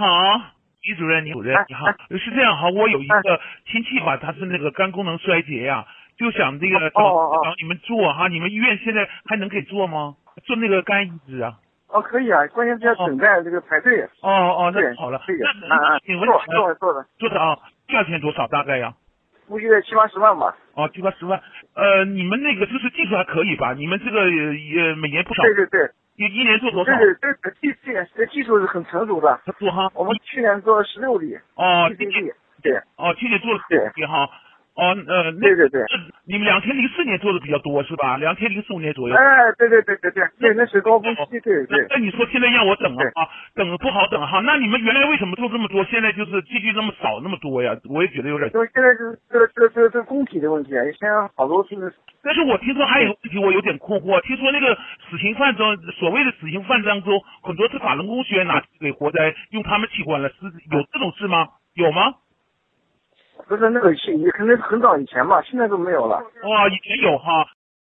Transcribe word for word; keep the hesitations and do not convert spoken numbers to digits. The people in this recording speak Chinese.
好，李主任，李主任哎你好，是这样哈，我有一个亲戚吧，他是那个肝功能衰竭呀、就想这个找哦哦哦找你们做哈，你们医院现在还能给做吗？做那个肝移植啊？ 哦，可以啊，关键是要等待这个排队。 哦哦，那对好了， 可以那啊啊， 请问做做的做的， 多少？价钱多少大概呀？ 估计在七八十万吧。 哦，七八十万。呃，你们那个就是技术还可以吧？你们这个也每年不少， 对对对， 一一年做多少？ 对对对，技这这技术是很成熟的。 他做哈？ 我们去年做了十六例哦， P C D， 对哦，去年做了对也好。哦，呃，那对对对。 你们两千零四年做的比较多是吧？两千零四五年左右。 哎，对对对对对对，那是高峰期，对对。 那你说现在让我等啊对啊，等不好等哈。那你们原来为什么做这么多，现在就是继续那么少那么多呀？我也觉得有点。 因为现在就是这个这个这个这个供体的问题啊，现在好多是。 但是我听说还有一个问题，我有点困惑。听说那个死刑犯中，所谓的死刑犯当中，很多是法轮功学员拿去给活摘，用他们器官了，是有这种事吗？有吗？ 不是那个也可能是很早以前吧，现在都没有了。 哇，以前有哈。